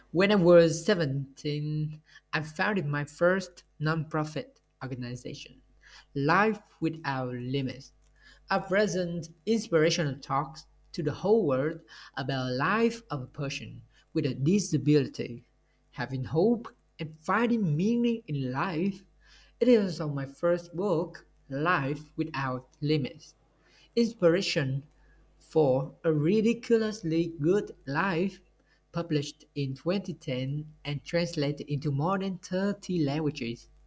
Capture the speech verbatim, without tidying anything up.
When I was seventeen, I founded my first nonprofit organization, Life Without Limits. I present inspirational talks to the whole world about life of a person with a disability, having hope and finding meaning in life. It is also my first book, Life Without Limits. Inspiration for a Ridiculously Good Life, published in twenty ten and translated into more than thirty languages.